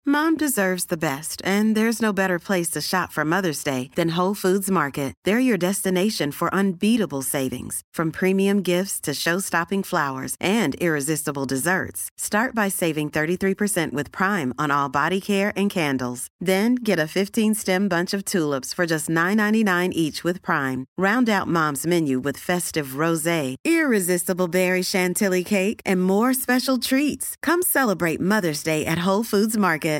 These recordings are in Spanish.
Mom deserves the best, and there's no better place to shop for Mother's Day than Whole Foods Market. They're your destination for unbeatable savings, from premium gifts to show-stopping flowers and irresistible desserts. Start by saving 33% with Prime on all body care and candles. Then get a 15-stem bunch of tulips for just $9.99 each with Prime. Round out Mom's menu with festive rosé, irresistible berry chantilly cake, and more special treats. Come celebrate Mother's Day at Whole Foods Market.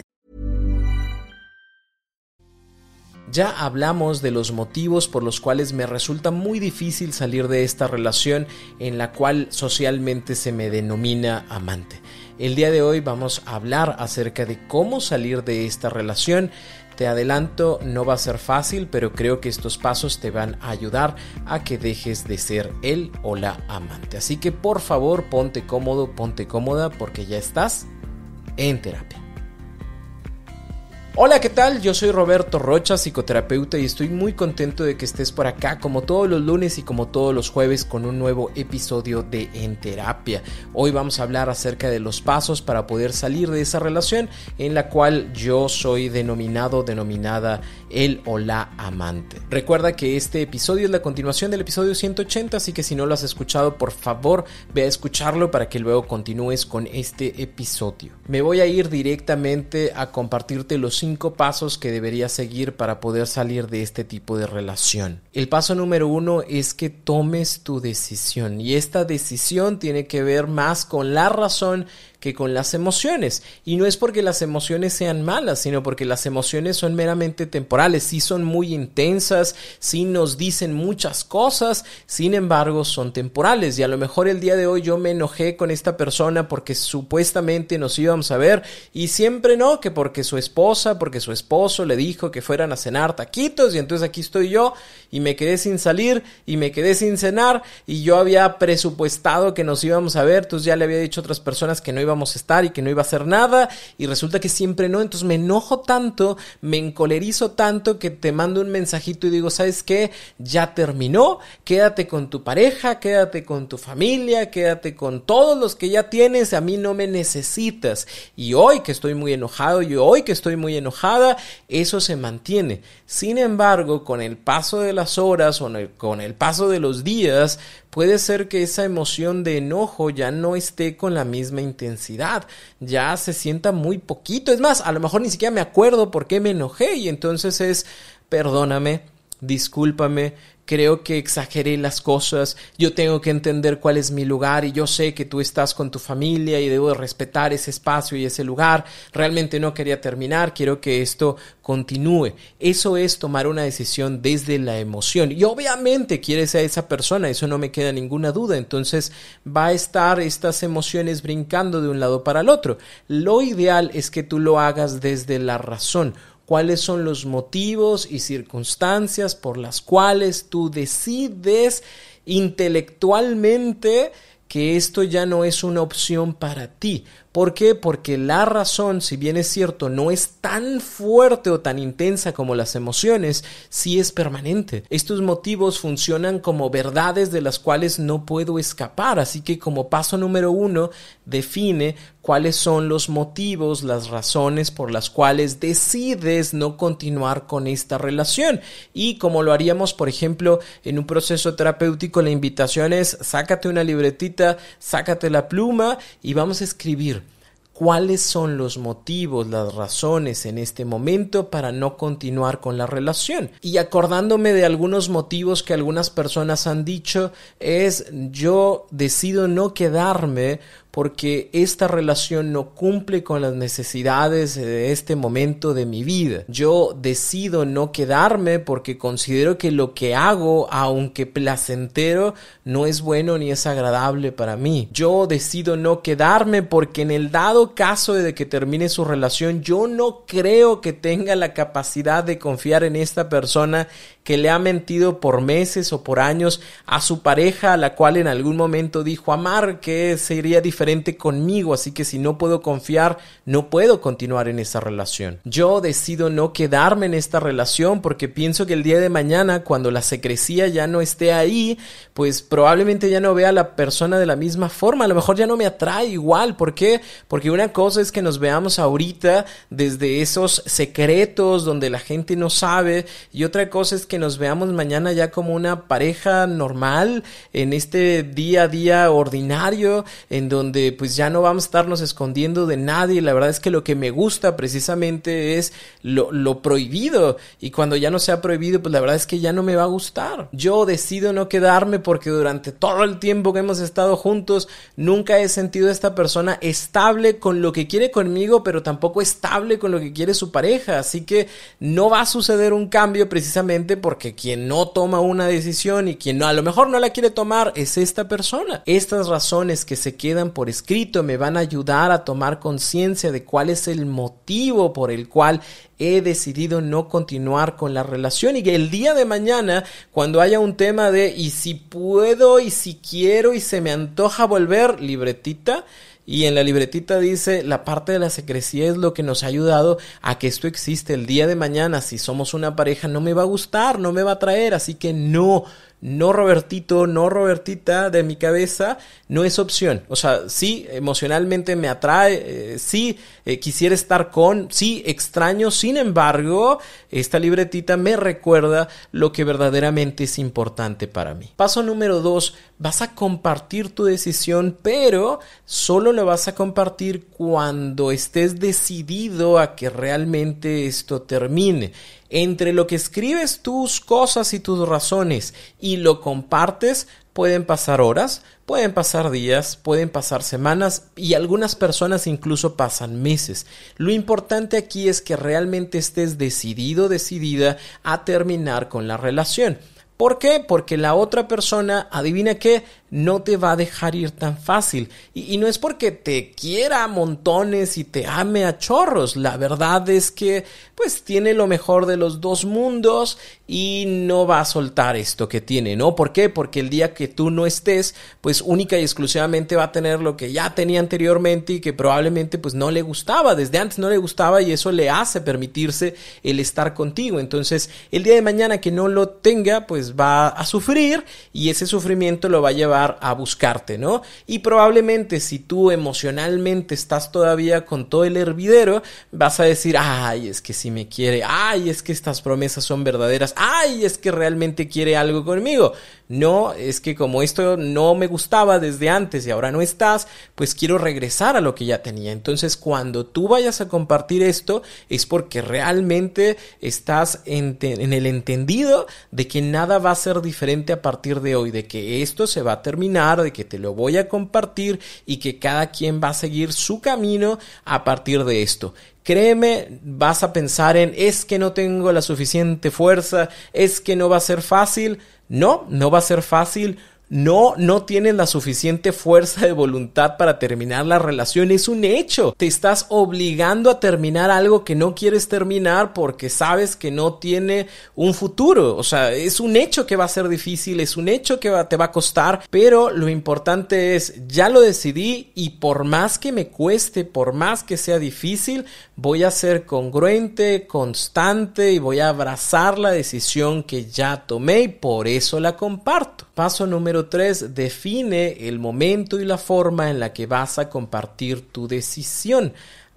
Ya hablamos de los motivos por los cuales me resulta muy difícil salir de esta relación en la cual socialmente se me denomina amante. El día de hoy vamos a hablar acerca de cómo salir de esta relación. Te adelanto, no va a ser fácil, pero creo que estos pasos te van a ayudar a que dejes de ser él o la amante. Así que por favor, ponte cómodo, ponte cómoda, porque ya estás en terapia. Hola, ¿qué tal? Yo soy Roberto Rocha, psicoterapeuta, y estoy muy contento de que estés por acá como todos los lunes y como todos los jueves con un nuevo episodio de En Terapia. Hoy vamos a hablar acerca de los pasos para poder salir de esa relación en la cual yo soy denominada él o la amante. Recuerda que este episodio es la continuación del episodio 180, así que si no lo has escuchado, por favor, ve a escucharlo para que luego continúes con este episodio. Me voy a ir directamente a compartirte los 5 pasos que deberías seguir para poder salir de este tipo de relación. El paso número 1 es que tomes tu decisión, y esta decisión tiene que ver más con la razón que con las emociones, y no es porque las emociones sean malas, sino porque las emociones son meramente temporales. Sí son muy intensas, sí nos dicen muchas cosas, sin embargo son temporales, y a lo mejor el día de hoy yo me enojé con esta persona porque supuestamente nos íbamos a ver, y siempre no, que porque su esposa, porque su esposo le dijo que fueran a cenar taquitos, y entonces aquí estoy yo y me quedé sin salir y me quedé sin cenar, y yo había presupuestado que nos íbamos a ver, entonces ya le había dicho a otras personas que no íbamos a estar y que no iba a hacer nada, y resulta que siempre no. Entonces me enojo tanto, me encolerizo tanto, que te mando un mensajito y digo, ¿sabes qué? Ya terminó, quédate con tu pareja, quédate con tu familia, quédate con todos los que ya tienes, a mí no me necesitas. Y hoy que estoy muy enojado, y hoy que estoy muy enojada, eso se mantiene. Sin embargo, con el paso de las horas o con el paso de los días, puede ser que esa emoción de enojo ya no esté con la misma intensidad, ya se sienta muy poquito. Es más, a lo mejor ni siquiera me acuerdo por qué me enojé, y entonces es, perdóname, discúlpame, creo que exageré las cosas, yo tengo que entender cuál es mi lugar, y yo sé que tú estás con tu familia y debo respetar ese espacio y ese lugar. Realmente no quería terminar, quiero que esto continúe. Eso es tomar una decisión desde la emoción, y obviamente quieres a esa persona, eso no me queda ninguna duda. Entonces va a estar estas emociones brincando de un lado para el otro. Lo ideal es que tú lo hagas desde la razón. ¿Cuáles son los motivos y circunstancias por las cuales tú decides intelectualmente que esto ya no es una opción para ti? ¿Por qué? Porque la razón, si bien es cierto, no es tan fuerte o tan intensa como las emociones, sí es permanente. Estos motivos funcionan como verdades de las cuales no puedo escapar. Así que como paso número 1, define cuáles son los motivos, las razones por las cuales decides no continuar con esta relación. Y como lo haríamos, por ejemplo, en un proceso terapéutico, la invitación es: sácate una libretita, sácate la pluma y vamos a escribir cuáles son los motivos, las razones en este momento para no continuar con la relación. Y acordándome de algunos motivos que algunas personas han dicho, es: yo decido no quedarme porque esta relación no cumple con las necesidades de este momento de mi vida. Yo decido no quedarme porque considero que lo que hago, aunque placentero, no es bueno ni es agradable para mí. Yo decido no quedarme porque en el dado caso de que termine su relación, yo no creo que tenga la capacidad de confiar en esta persona que le ha mentido por meses o por años a su pareja, a la cual en algún momento dijo amar, que sería diferente diferente conmigo, así que si no puedo confiar, no puedo continuar en esa relación. Yo decido no quedarme en esta relación porque pienso que el día de mañana, cuando la secrecía ya no esté ahí, pues probablemente ya no vea a la persona de la misma forma, a lo mejor ya no me atrae igual. ¿Por qué? Porque una cosa es que nos veamos ahorita desde esos secretos donde la gente no sabe, y otra cosa es que nos veamos mañana ya como una pareja normal en este día a día ordinario, en donde pues ya no vamos a estarnos escondiendo de nadie. La verdad es que lo que me gusta precisamente es lo prohibido, y cuando ya no sea prohibido, pues la verdad es que ya no me va a gustar. Yo decido no quedarme porque durante todo el tiempo que hemos estado juntos nunca he sentido a esta persona estable con lo que quiere conmigo, pero tampoco estable con lo que quiere su pareja, así que no va a suceder un cambio precisamente porque quien no toma una decisión y quien no, a lo mejor no la quiere tomar es esta persona. Estas razones que se quedan por escrito me van a ayudar a tomar conciencia de cuál es el motivo por el cual he decidido no continuar con la relación, y que el día de mañana, cuando haya un tema de y si puedo y si quiero y se me antoja volver, libretita, y en la libretita dice la parte de la secrecía es lo que nos ha ayudado a que esto existe. El día de mañana, si somos una pareja, no me va a gustar, no me va a atraer, así que no Robertito, no Robertita de mi cabeza, no es opción. O sea, sí, emocionalmente me atrae, sí, quisiera estar con, sí, extraño, sin embargo, esta libretita me recuerda lo que verdaderamente es importante para mí. Paso número 2, vas a compartir tu decisión, pero solo lo vas a compartir cuando estés decidido a que realmente esto termine. Entre lo que escribes tus cosas y tus razones y lo compartes, pueden pasar horas, pueden pasar días, pueden pasar semanas, y algunas personas incluso pasan meses. Lo importante aquí es que realmente estés decidido, decidida a terminar con la relación. ¿Por qué? Porque la otra persona, adivina qué, no te va a dejar ir tan fácil. Y no es porque te quiera a montones y te ame a chorros. La verdad es que pues tiene lo mejor de los dos mundos y no va a soltar esto que tiene, ¿no? ¿Por qué? Porque el día que tú no estés, pues única y exclusivamente va a tener lo que ya tenía anteriormente y que probablemente pues no le gustaba. Desde antes no le gustaba, y eso le hace permitirse el estar contigo. Entonces, el día de mañana que no lo tenga, pues va a sufrir, y ese sufrimiento lo va a llevar a buscarte, ¿no? Y probablemente si tú emocionalmente estás todavía con todo el hervidero, vas a decir, ay, es que sí me quiere, ay, es que estas promesas son verdaderas, ay, es que realmente quiere algo conmigo. No, es que como esto no me gustaba desde antes y ahora no estás, pues quiero regresar a lo que ya tenía. Entonces, cuando tú vayas a compartir esto, es porque realmente estás en el entendido de que nada va a ser diferente a partir de hoy, de que esto se va a terminar, de que te lo voy a compartir y que cada quien va a seguir su camino a partir de esto. Créeme, vas a pensar en, es que no tengo la suficiente fuerza, es que no va a ser fácil. No va a ser fácil. No tienes la suficiente fuerza de voluntad para terminar la relación, es un hecho. Te estás obligando a terminar algo que no quieres terminar porque sabes que no tiene un futuro. O sea, es un hecho que va a ser difícil, es un hecho que te va a costar, pero lo importante es, ya lo decidí, y por más que me cueste, por más que sea difícil, voy a ser congruente, constante, y voy a abrazar la decisión que ya tomé, y por eso la comparto. Paso número 3, define el momento y la forma en la que vas a compartir tu decisión.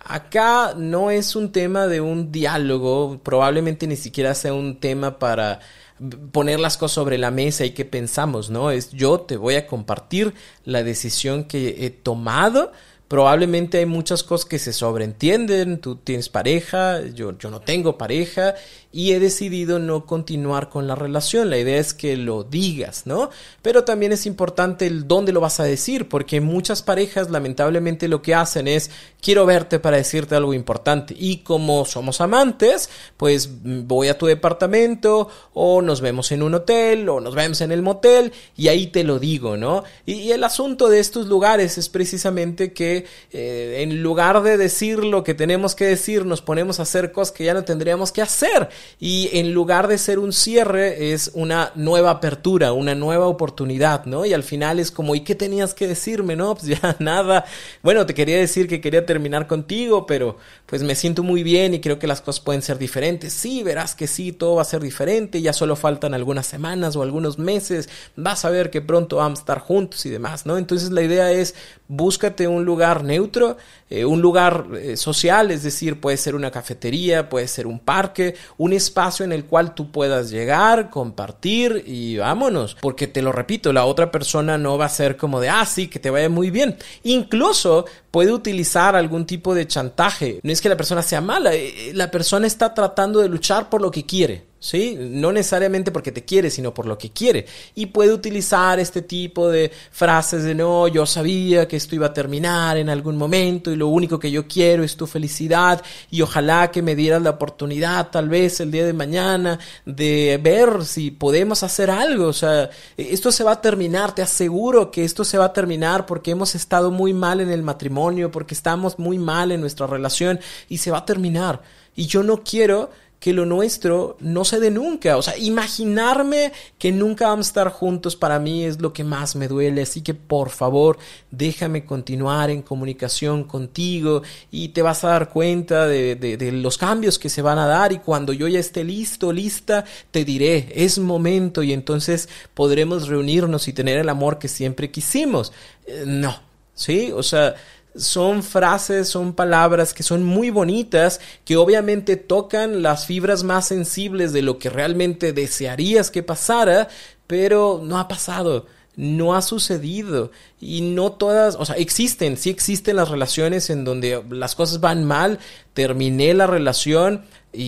Acá no es un tema de un diálogo, probablemente ni siquiera sea un tema para poner las cosas sobre la mesa y qué pensamos, ¿no? Es yo te voy a compartir la decisión que he tomado. Probablemente hay muchas cosas que se sobreentienden, tú tienes pareja, yo no tengo pareja y he decidido no continuar con la relación. La idea es que lo digas, ¿no? Pero también es importante el dónde lo vas a decir, porque muchas parejas lamentablemente lo que hacen es, quiero verte para decirte algo importante, y como somos amantes, pues voy a tu departamento o nos vemos en un hotel o nos vemos en el motel y ahí te lo digo, ¿no? Y el asunto de estos lugares es precisamente que que en lugar de decir lo que tenemos que decir, nos ponemos a hacer cosas que ya no tendríamos que hacer. Y en lugar de ser un cierre, es una nueva apertura, una nueva oportunidad, ¿no? Y al final es como, ¿y qué tenías que decirme? No, pues ya nada. Bueno, te quería decir que quería terminar contigo, pero pues me siento muy bien y creo que las cosas pueden ser diferentes. Sí, verás que sí, todo va a ser diferente. Ya solo faltan algunas semanas o algunos meses. Vas a ver que pronto vamos a estar juntos y demás, ¿no? Entonces la idea es, búscate un lugar neutro, un lugar social, es decir, puede ser una cafetería, puede ser un parque, un espacio en el cual tú puedas llegar, compartir y vámonos. Porque te lo repito, la otra persona no va a ser como de, sí, que te vaya muy bien. Incluso puede utilizar algún tipo de chantaje. No es que la persona sea mala, la persona está tratando de luchar por lo que quiere. ¿Sí? No necesariamente porque te quiere, sino por lo que quiere. Y puede utilizar este tipo de frases de no, yo sabía que esto iba a terminar en algún momento y lo único que yo quiero es tu felicidad y ojalá que me dieras la oportunidad tal vez el día de mañana de ver si podemos hacer algo. O sea, esto se va a terminar, te aseguro que esto se va a terminar porque hemos estado muy mal en el matrimonio, porque estamos muy mal en nuestra relación y se va a terminar. Y yo no quiero que lo nuestro no se dé nunca. O sea, imaginarme que nunca vamos a estar juntos para mí es lo que más me duele. Así que por favor, déjame continuar en comunicación contigo y te vas a dar cuenta de los cambios que se van a dar y cuando yo ya esté listo, lista, te diré, es momento y entonces podremos reunirnos y tener el amor que siempre quisimos. No, ¿sí? O sea, son frases, son palabras que son muy bonitas, que obviamente tocan las fibras más sensibles de lo que realmente desearías que pasara, pero no ha pasado, no ha sucedido y no todas, o sea, sí existen las relaciones en donde las cosas van mal, terminé la relación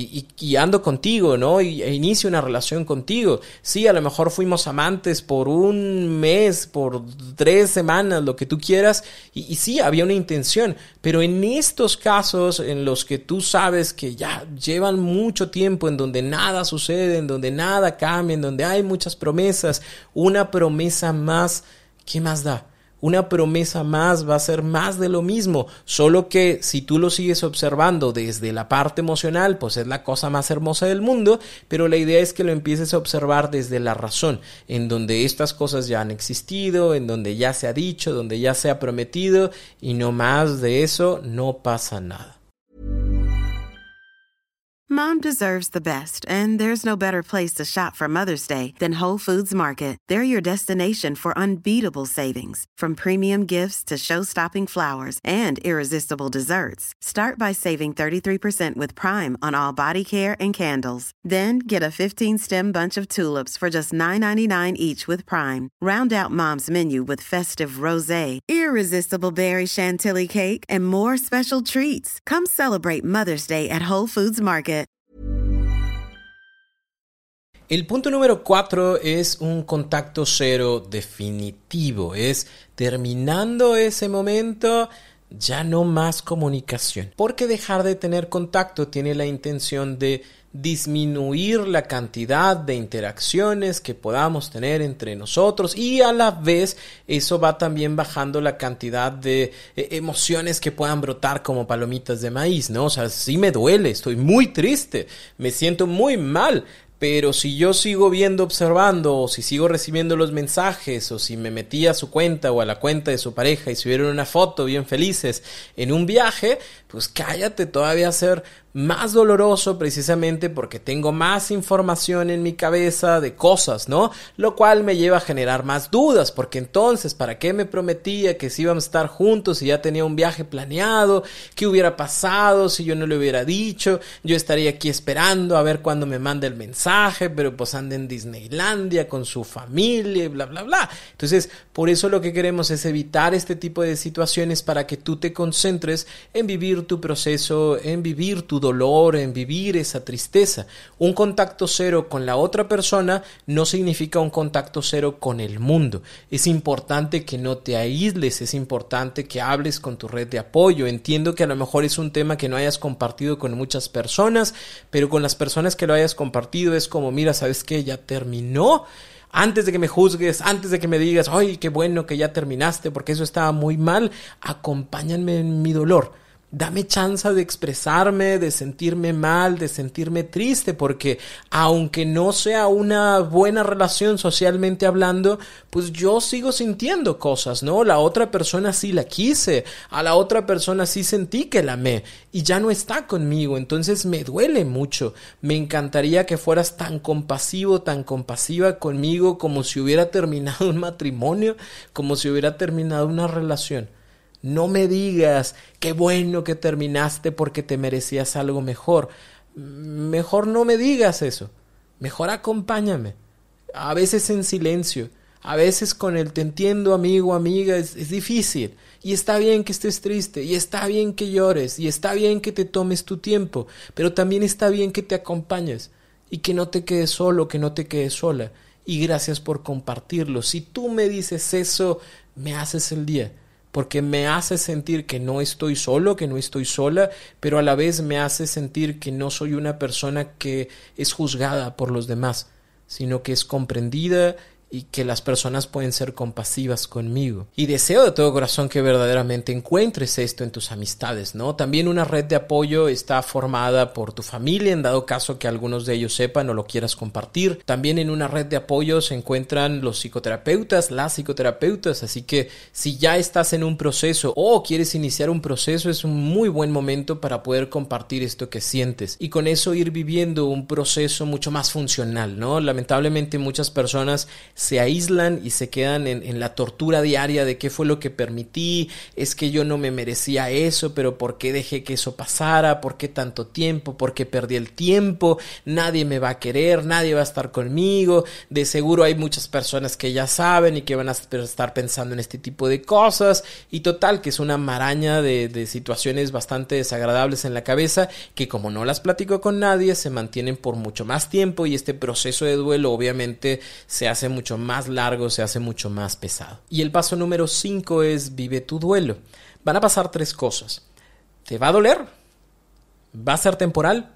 y ando contigo, ¿no? E inicio una relación contigo. Sí, a lo mejor fuimos amantes por un mes, por 3 semanas, lo que tú quieras, y sí, había una intención, pero en estos casos en los que tú sabes que ya llevan mucho tiempo, en donde nada sucede, en donde nada cambia, en donde hay muchas promesas, una promesa más, ¿qué más da? Una promesa más va a ser más de lo mismo, solo que si tú lo sigues observando desde la parte emocional, pues es la cosa más hermosa del mundo, pero la idea es que lo empieces a observar desde la razón, en donde estas cosas ya han existido, en donde ya se ha dicho, donde ya se ha prometido y no más de eso, no pasa nada. Mom deserves the best, and there's no better place to shop for Mother's Day than Whole Foods Market. They're your destination for unbeatable savings, from premium gifts to show-stopping flowers and irresistible desserts. Start by saving 33% with Prime on all body care and candles. Then get a 15-stem bunch of tulips for just $9.99 each with Prime. Round out Mom's menu with festive rosé, irresistible berry chantilly cake, and more special treats. Come celebrate Mother's Day at Whole Foods Market. El punto número 4 es un contacto cero definitivo. Es terminando ese momento, ya no más comunicación. Porque dejar de tener contacto tiene la intención de disminuir la cantidad de interacciones que podamos tener entre nosotros y a la vez eso va también bajando la cantidad de emociones que puedan brotar como palomitas de maíz, ¿no? O sea, sí me duele, estoy muy triste, me siento muy mal. Pero si yo sigo viendo, observando, o si sigo recibiendo los mensajes, o si me metí a su cuenta o a la cuenta de su pareja y subieron una foto bien felices en un viaje, pues cállate, todavía va a ser más doloroso precisamente porque tengo más información en mi cabeza de cosas, ¿no? Lo cual me lleva a generar más dudas, porque entonces, ¿para qué me prometía que sí íbamos a estar juntos y ya tenía un viaje planeado? ¿Qué hubiera pasado si yo no le hubiera dicho? Yo estaría aquí esperando a ver cuándo me manda el mensaje, pero pues anda en Disneylandia con su familia y bla, bla, bla. Entonces, por eso lo que queremos es evitar este tipo de situaciones para que tú te concentres en vivir tu proceso, en vivir tu dolor, en vivir esa tristeza. Un contacto cero con la otra persona no significa un contacto cero con el mundo. Es importante que no te aísles, es importante que hables con tu red de apoyo. Entiendo que a lo mejor es un tema que no hayas compartido con muchas personas, pero con las personas que lo hayas compartido es como, mira, ¿sabes qué? Ya terminó. antes de que me juzgues, antes de que me digas, ay, qué bueno que ya terminaste porque eso estaba muy mal, acompáñame en mi dolor. Dame chance de expresarme, de sentirme mal, de sentirme triste, porque aunque no sea una buena relación socialmente hablando, pues yo sigo sintiendo cosas, ¿no? La otra persona sí la quise, a la otra persona sí sentí que la amé y ya no está conmigo, entonces me duele mucho. Me encantaría que fueras tan compasivo, tan compasiva conmigo como si hubiera terminado un matrimonio, como si hubiera terminado una relación. No me digas, qué bueno que terminaste porque te merecías algo mejor. Mejor no me digas eso. Mejor acompáñame. A veces en silencio. A veces con el te entiendo, amigo, amiga, es difícil. Y está bien que estés triste. Y está bien que llores. Y está bien que te tomes tu tiempo. Pero también está bien que te acompañes. Y que no te quedes solo, que no te quedes sola. Y gracias por compartirlo. Si tú me dices eso, me haces el día. Porque me hace sentir que no estoy solo, que no estoy sola, pero a la vez me hace sentir que no soy una persona que es juzgada por los demás, sino que es comprendida y que las personas pueden ser compasivas conmigo. Y deseo de todo corazón que verdaderamente encuentres esto en tus amistades, ¿no? También una red de apoyo está formada por tu familia, en dado caso que algunos de ellos sepan o lo quieras compartir. También en una red de apoyo se encuentran los psicoterapeutas, las psicoterapeutas, así que si ya estás en un proceso o quieres iniciar un proceso, es un muy buen momento para poder compartir esto que sientes y con eso ir viviendo un proceso mucho más funcional, ¿no? Lamentablemente muchas personas se aíslan y se quedan en la tortura diaria de qué fue lo que permití, es que yo no me merecía eso, pero ¿por qué dejé que eso pasara? ¿Por qué tanto tiempo? ¿Por qué perdí el tiempo? Nadie me va a querer, nadie va a estar conmigo, de seguro hay muchas personas que ya saben y que van a estar pensando en este tipo de cosas y total que es una maraña de situaciones bastante desagradables en la cabeza que como no las platico con nadie se mantienen por mucho más tiempo y este proceso de duelo obviamente se hace mucho más largo, se hace mucho más pesado. Y el paso número 5 es vive tu duelo. Van a pasar 3 cosas. Te va a doler, va a ser temporal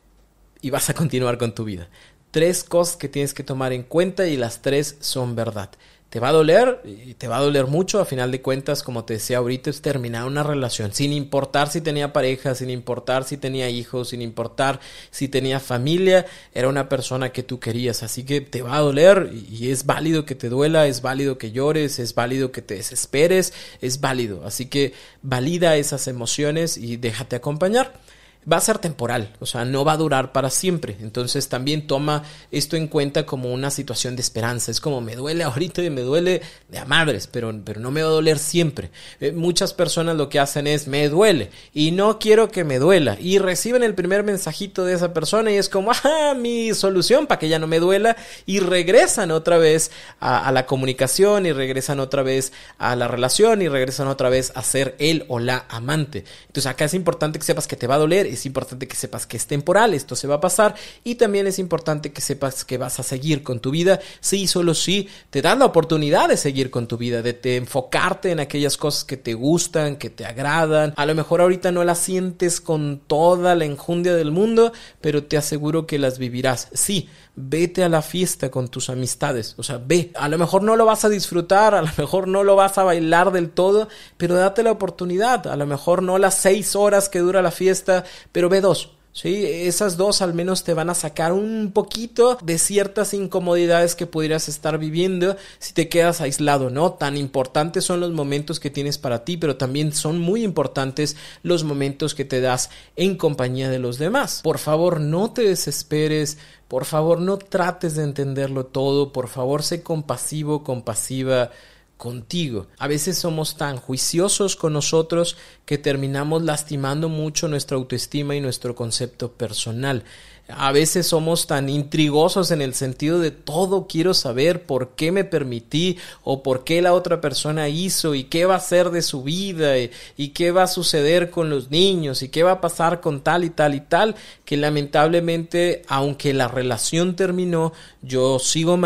y vas a continuar con tu vida. 3 cosas que tienes que tomar en cuenta y las 3 son verdad. Te va a doler y te va a doler mucho, a final de cuentas, como te decía ahorita, es terminar una relación, sin importar si tenía pareja, sin importar si tenía hijos, sin importar si tenía familia, era una persona que tú querías, así que te va a doler y es válido que te duela, es válido que llores, es válido que te desesperes, es válido, así que valida esas emociones y déjate acompañar. Va a ser temporal, o sea, no va a durar para siempre. Entonces también toma esto en cuenta como una situación de esperanza. Es como me duele ahorita y me duele de a madres, pero no me va a doler siempre. Muchas personas lo que hacen es me duele y no quiero que me duela. Y reciben el primer mensajito de esa persona y es como, mi solución para que ya no me duela. Y regresan otra vez a la comunicación y regresan otra vez a la relación y regresan otra vez a ser él o la amante. Entonces acá es importante que sepas que te va a doler. Es importante que sepas que es temporal, esto se va a pasar y también es importante que sepas que vas a seguir con tu vida, sí, solo sí, te das la oportunidad de seguir con tu vida, de enfocarte en aquellas cosas que te gustan, que te agradan, a lo mejor ahorita no las sientes con toda la enjundia del mundo, pero te aseguro que las vivirás, sí, vete a la fiesta con tus amistades, o sea, ve, a lo mejor no lo vas a disfrutar, a lo mejor no lo vas a bailar del todo, pero date la oportunidad, a lo mejor no las 6 horas que dura la fiesta, pero ve 2, ¿sí? Esas 2 al menos te van a sacar un poquito de ciertas incomodidades que pudieras estar viviendo si te quedas aislado, ¿no? Tan importantes son los momentos que tienes para ti, pero también son muy importantes los momentos que te das en compañía de los demás. Por favor, no te desesperes, por favor, no trates de entenderlo todo, por favor, sé compasivo, compasiva contigo. A veces somos tan juiciosos con nosotros que terminamos lastimando mucho nuestra autoestima y nuestro concepto personal. A veces somos tan intrigosos en el sentido de todo quiero saber por qué me permití o por qué la otra persona hizo y qué va a ser de su vida y qué va a suceder con los niños y qué va a pasar con tal y tal y tal, que lamentablemente, aunque la relación terminó, yo sigo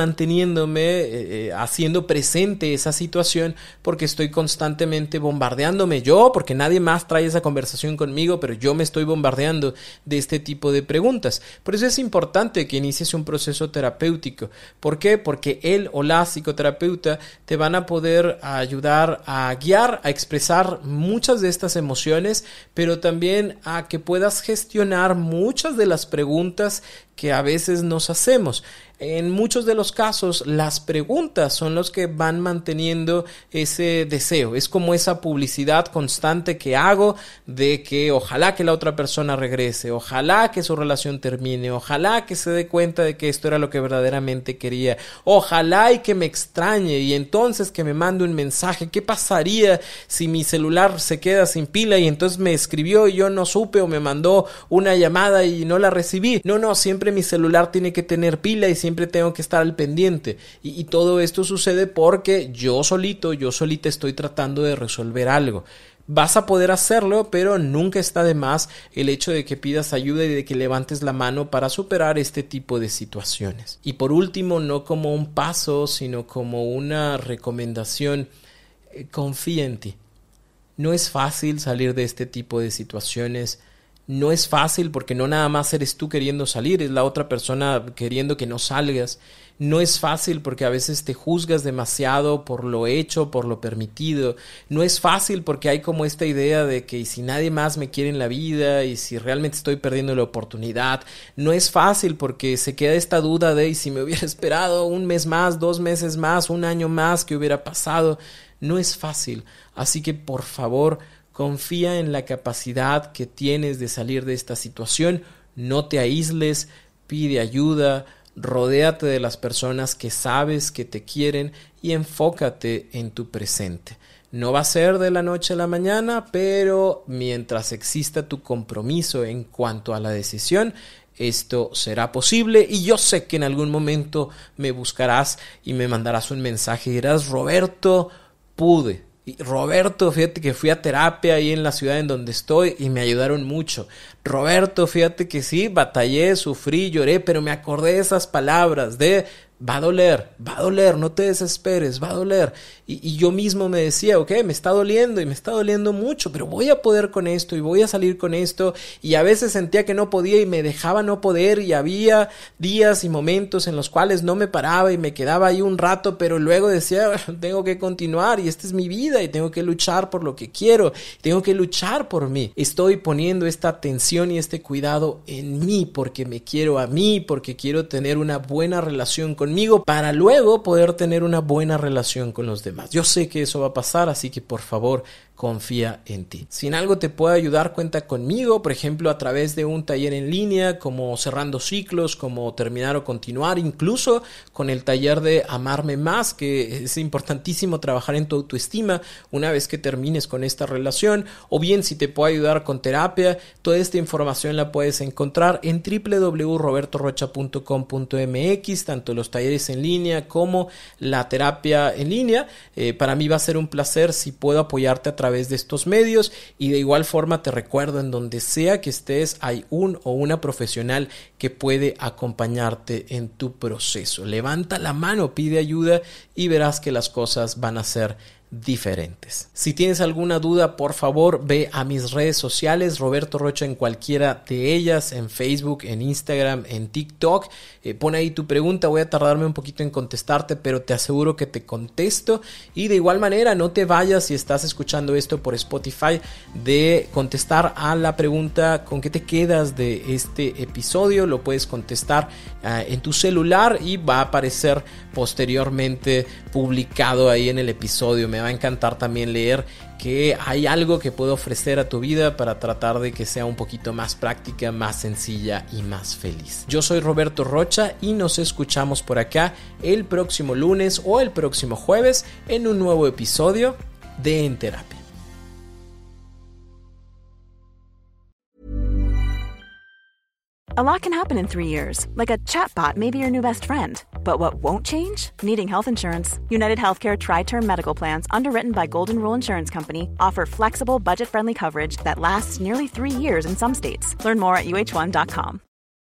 manteniéndome, haciendo presente esa situación porque estoy constantemente bombardeándome yo, porque nadie nadie más trae esa conversación conmigo, pero yo me estoy bombardeando de este tipo de preguntas. Por eso es importante que inicies un proceso terapéutico. ¿Por qué? Porque él o la psicoterapeuta te van a poder ayudar a guiar, a expresar muchas de estas emociones, pero también a que puedas gestionar muchas de las preguntas que a veces nos hacemos. En muchos de los casos, las preguntas son los que van manteniendo ese deseo. Es como esa publicidad constante que hago de que ojalá que la otra persona regrese, ojalá que su relación termine, ojalá que se dé cuenta de que esto era lo que verdaderamente quería, ojalá y que me extrañe y entonces que me mande un mensaje. ¿Qué pasaría si mi celular se queda sin pila y entonces me escribió y yo no supe, o me mandó una llamada y no la recibí? No, siempre mi celular tiene que tener pila y siempre tengo que estar al pendiente, y todo esto sucede porque yo solita estoy tratando de resolver algo. Vas a poder hacerlo, pero nunca está de más el hecho de que pidas ayuda y de que levantes la mano para superar este tipo de situaciones. Y por último, no como un paso, sino como una recomendación, confía en ti. No es fácil salir de este tipo de situaciones. No es fácil porque no nada más eres tú queriendo salir, es la otra persona queriendo que no salgas. No es fácil porque a veces te juzgas demasiado por lo hecho, por lo permitido. No es fácil porque hay como esta idea de que si nadie más me quiere en la vida y si realmente estoy perdiendo la oportunidad. No es fácil porque se queda esta duda de y si me hubiera esperado un mes más, 2 meses más, un año más, ¿qué hubiera pasado? No es fácil. Así que por favor, confía en la capacidad que tienes de salir de esta situación. No te aísles, pide ayuda, rodéate de las personas que sabes que te quieren y enfócate en tu presente. No va a ser de la noche a la mañana, pero mientras exista tu compromiso en cuanto a la decisión, esto será posible, y yo sé que en algún momento me buscarás y me mandarás un mensaje y dirás: Roberto, pude. Y Roberto, fíjate que fui a terapia ahí en la ciudad en donde estoy y me ayudaron mucho. Roberto, fíjate que sí, batallé, sufrí, lloré, pero me acordé de esas palabras de va a doler, no te desesperes, va a doler. Y yo mismo me decía, ok, me está doliendo y me está doliendo mucho, pero voy a poder con esto y voy a salir con esto. Y a veces sentía que no podía y me dejaba no poder, y había días y momentos en los cuales no me paraba y me quedaba ahí un rato, pero luego decía, tengo que continuar y esta es mi vida y tengo que luchar por lo que quiero, tengo que luchar por mí. Estoy poniendo esta atención y este cuidado en mí porque me quiero a mí, porque quiero tener una buena relación conmigo para luego poder tener una buena relación con los demás. Yo sé que eso va a pasar, así que por favor, confía en ti. Si en algo te puede ayudar, cuenta conmigo, por ejemplo, a través de un taller en línea, como cerrando ciclos, como terminar o continuar, incluso con el taller de amarme más, que es importantísimo trabajar en tu autoestima una vez que termines con esta relación, o bien si te puede ayudar con terapia. Toda esta información la puedes encontrar en www.robertorocha.com.mx, tanto los talleres en línea como la terapia en línea. Para mí va a ser un placer si puedo apoyarte a través de estos medios, y de igual forma te recuerdo, en donde sea que estés hay un o una profesional que puede acompañarte en tu proceso. Levanta la mano, pide ayuda y verás que las cosas van a ser diferentes. Si tienes alguna duda, por favor ve a mis redes sociales, Roberto Rocha en cualquiera de ellas, en Facebook, en Instagram, en TikTok. Pon ahí tu pregunta, voy a tardarme un poquito en contestarte, pero te aseguro que te contesto. Y de igual manera, no te vayas, si estás escuchando esto por Spotify, de contestar a la pregunta con qué te quedas de este episodio. Lo puedes contestar en tu celular y va a aparecer posteriormente publicado ahí en el episodio. Me va a encantar también leer que hay algo que puedo ofrecer a tu vida para tratar de que sea un poquito más práctica, más sencilla y más feliz. Yo soy Roberto Rocha y nos escuchamos por acá el próximo lunes o el próximo jueves en un nuevo episodio de En Terapia. A lot can happen in 3 years, like a chatbot may be your new best friend. But what won't change? Needing health insurance. United Healthcare Tri-Term Medical Plans, underwritten by Golden Rule Insurance Company, offer flexible, budget-friendly coverage that lasts nearly 3 years in some states. Learn more at uh1.com.